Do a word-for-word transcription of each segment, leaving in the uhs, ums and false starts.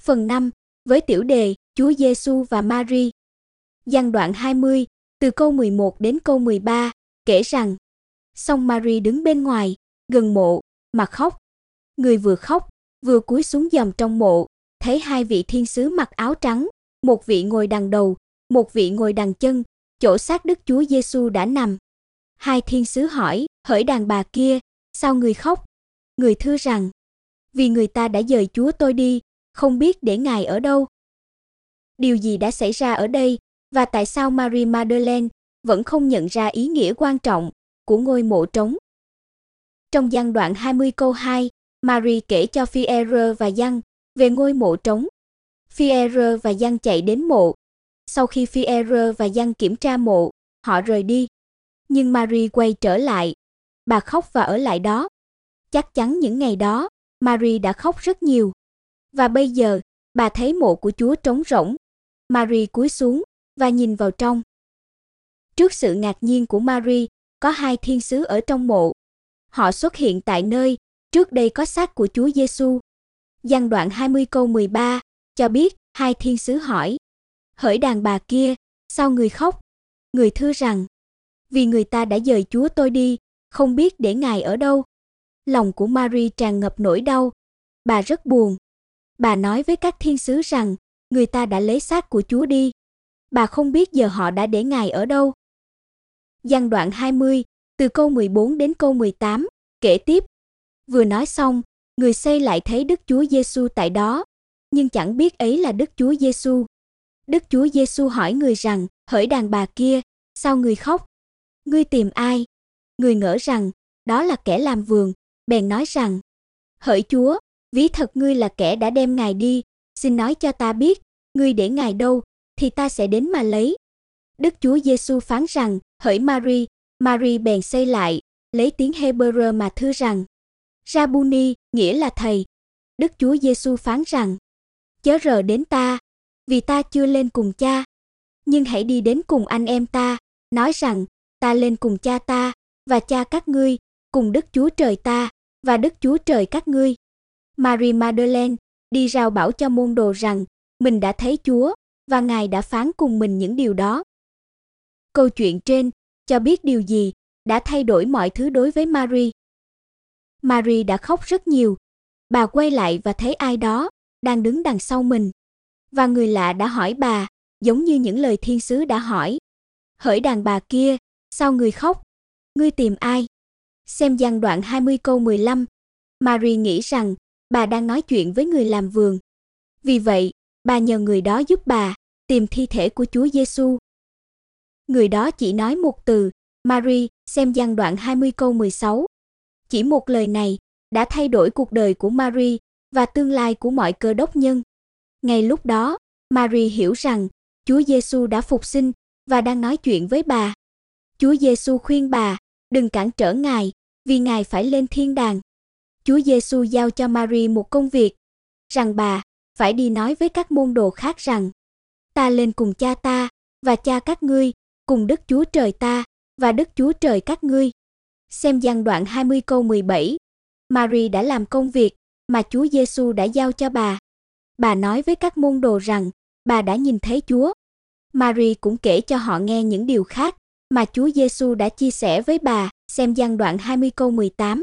Phần năm, với tiểu đề Chúa Giêsu và Mary. Giăng đoạn hai mươi, từ câu mười một đến câu mười ba, kể rằng: Song Mary đứng bên ngoài, gần mộ, mà khóc. Người vừa khóc, vừa cúi xuống dòm trong mộ, thấy hai vị thiên sứ mặc áo trắng, một vị ngồi đằng đầu, một vị ngồi đằng chân, chỗ xác Đức Chúa Giêsu đã nằm. Hai thiên sứ hỏi: Hỡi đàn bà kia, sao người khóc? Người thưa rằng: Vì người ta đã dời Chúa tôi đi, không biết để Ngài ở đâu. Điều gì đã xảy ra ở đây, và tại sao Mary Magdalene vẫn không nhận ra ý nghĩa quan trọng của ngôi mộ trống? Trong Giăng đoạn hai mươi câu hai, Mary kể cho Phi-e-rơ và Giăng về ngôi mộ trống. Phi-e-rơ và Giăng chạy đến mộ. Sau khi Phi-e-rơ và Giăng kiểm tra mộ, họ rời đi. Nhưng Mary quay trở lại. Bà khóc và ở lại đó. Chắc chắn những ngày đó, Mary đã khóc rất nhiều. Và bây giờ, bà thấy mộ của Chúa trống rỗng. Mary cúi xuống và nhìn vào trong. Trước sự ngạc nhiên của Mary, có hai thiên sứ ở trong mộ. Họ xuất hiện tại nơi trước đây có xác của Chúa Giêsu. Giăng đoạn hai mươi câu mười ba cho biết hai thiên sứ hỏi: Hỡi đàn bà kia, sao người khóc? Người thưa rằng: Vì người ta đã dời Chúa tôi đi, không biết để Ngài ở đâu. Lòng của Mary tràn ngập nỗi đau. Bà rất buồn. Bà nói với các thiên sứ rằng người ta đã lấy xác của Chúa đi. Bà không biết giờ họ đã để Ngài ở đâu. Giăng đoạn hai mươi, từ câu mười bốn đến câu mười tám, kể tiếp: Vừa nói xong, người xây lại thấy Đức Chúa Giêsu tại đó, nhưng chẳng biết ấy là Đức Chúa Giêsu. Đức Chúa Giêsu hỏi người rằng: Hỡi đàn bà kia, sao người khóc? Ngươi tìm ai? Người ngỡ rằng đó là kẻ làm vườn, bèn nói rằng: Hỡi Chúa, ví thật ngươi là kẻ đã đem Ngài đi, xin nói cho ta biết, ngươi để Ngài đâu, thì ta sẽ đến mà lấy. Đức Chúa Giêsu phán rằng: Hỡi Mary. Mary bèn xây lại, lấy tiếng Hebrew mà thưa rằng: Rabuni, nghĩa là thầy. Đức Chúa Giêsu phán rằng: Chớ rờ đến ta, vì ta chưa lên cùng cha, nhưng hãy đi đến cùng anh em ta, nói rằng: Ta lên cùng cha ta và cha các ngươi, cùng Đức Chúa Trời ta và Đức Chúa Trời các ngươi. Mary Magdalene đi rao bảo cho môn đồ rằng mình đã thấy Chúa và Ngài đã phán cùng mình những điều đó. Câu chuyện trên cho biết điều gì đã thay đổi mọi thứ đối với Mary. Mary đã khóc rất nhiều. Bà quay lại và thấy ai đó đang đứng đằng sau mình. Và người lạ đã hỏi bà, giống như những lời thiên sứ đã hỏi: Hỡi đàn bà kia, sao người khóc? Ngươi tìm ai? Xem Giăng đoạn hai mươi câu mười lăm. Mary nghĩ rằng bà đang nói chuyện với người làm vườn. Vì vậy, bà nhờ người đó giúp bà tìm thi thể của Chúa Giêsu. Người đó chỉ nói một từ, Mary, xem Giăng đoạn hai mươi câu mười sáu. Chỉ một lời này đã thay đổi cuộc đời của Mary và tương lai của mọi Cơ đốc nhân. Ngay lúc đó, Mary hiểu rằng Chúa Giêsu đã phục sinh và đang nói chuyện với bà. Chúa Giêsu khuyên bà đừng cản trở Ngài, vì Ngài phải lên thiên đàng. Chúa Giêsu giao cho Mary một công việc, rằng bà phải đi nói với các môn đồ khác rằng: Ta lên cùng cha ta và cha các ngươi, cùng Đức Chúa Trời ta và Đức Chúa Trời các ngươi. Xem Giăng đoạn hai mươi câu mười bảy. Mary đã làm công việc mà Chúa Giêsu đã giao cho bà. Bà nói với các môn đồ rằng bà đã nhìn thấy Chúa. Mary cũng kể cho họ nghe những điều khác mà Chúa Giêsu đã chia sẻ với bà. Xem Giăng đoạn hai mươi câu mười tám.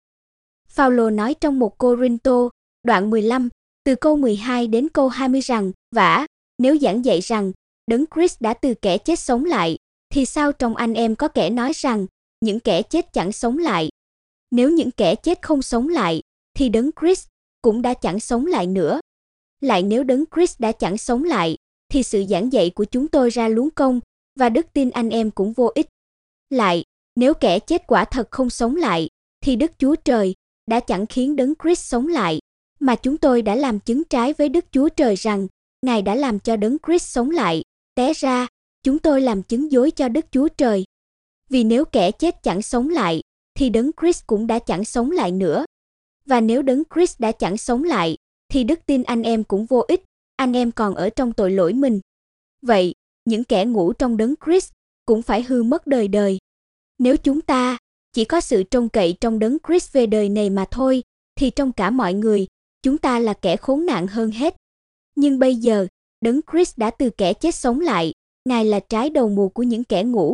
Phao-lô nói trong một Cô-rinh-tô, đoạn mười lăm, từ câu mười hai đến câu hai mươi rằng: Vả, nếu giảng dạy rằng Đấng Christ đã từ kẻ chết sống lại, thì sao trong anh em có kẻ nói rằng những kẻ chết chẳng sống lại? Nếu những kẻ chết không sống lại, thì Đấng Christ cũng đã chẳng sống lại nữa. Lại nếu Đấng Christ đã chẳng sống lại, thì sự giảng dạy của chúng tôi ra luống công, và đức tin anh em cũng vô ích. Lại, nếu kẻ chết quả thật không sống lại, thì Đức Chúa Trời đã chẳng khiến Đấng Christ sống lại, mà chúng tôi đã làm chứng trái với Đức Chúa Trời rằng Ngài đã làm cho Đấng Christ sống lại. Té ra, chúng tôi làm chứng dối cho Đức Chúa Trời. Vì nếu kẻ chết chẳng sống lại, thì Đấng Christ cũng đã chẳng sống lại nữa. Và nếu Đấng Christ đã chẳng sống lại, thì đức tin anh em cũng vô ích, anh em còn ở trong tội lỗi mình. Vậy, những kẻ ngủ trong Đấng Christ cũng phải hư mất đời đời. Nếu chúng ta chỉ có sự trông cậy trong Đấng Christ về đời này mà thôi, thì trong cả mọi người, chúng ta là kẻ khốn nạn hơn hết. Nhưng bây giờ, Đấng Christ đã từ kẻ chết sống lại, Ngài là trái đầu mùa của những kẻ ngủ.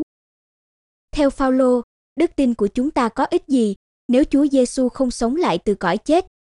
Theo Phao-lô, đức tin của chúng ta có ích gì nếu Chúa Giêsu không sống lại từ cõi chết?